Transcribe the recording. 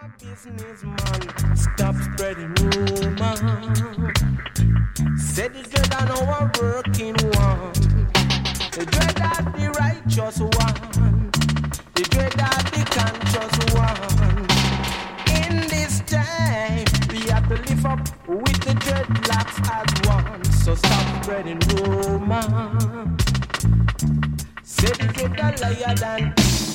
Businessman, stop spreading rumor. Said the dread and our working one. The dread of the righteous one. The dread of the conscious one. In this time, we have to live up with the dreadlocks as one. So stop spreading rumor. Said the dread a liar than